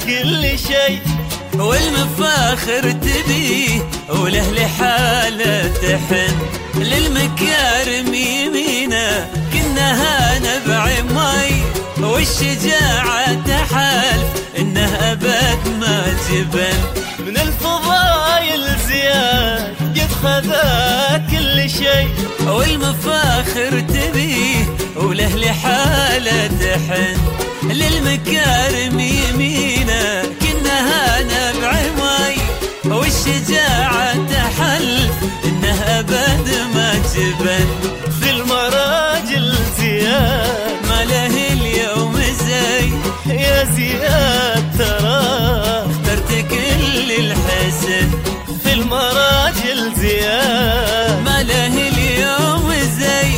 كل شيء، والمفاخر تبيه وله لحاله تحن، للمكارم يمينه كنها نبع مي، والشجاعة تحالف انه ابد ما جبن. من الفضايل زياد قد خذا كل شيء، والمفاخر تبيه وله لحاله تحن، للمكارم يمينه كنها نبع مي، والشجاعة تحلف انه ابد ما جبن. في المراجل زياد ما له اليوم زي يا زياد ترى اخترت كل الحسن. في المراجل زياد ما له اليوم زي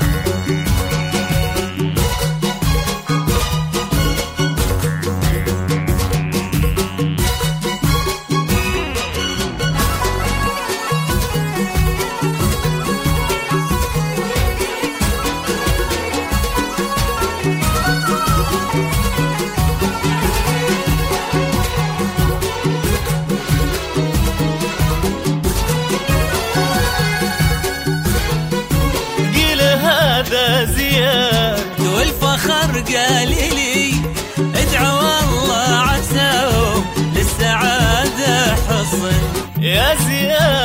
زياد، والفخر قال لي ادعوا الله عساهم للسعادة حصن. يا زياد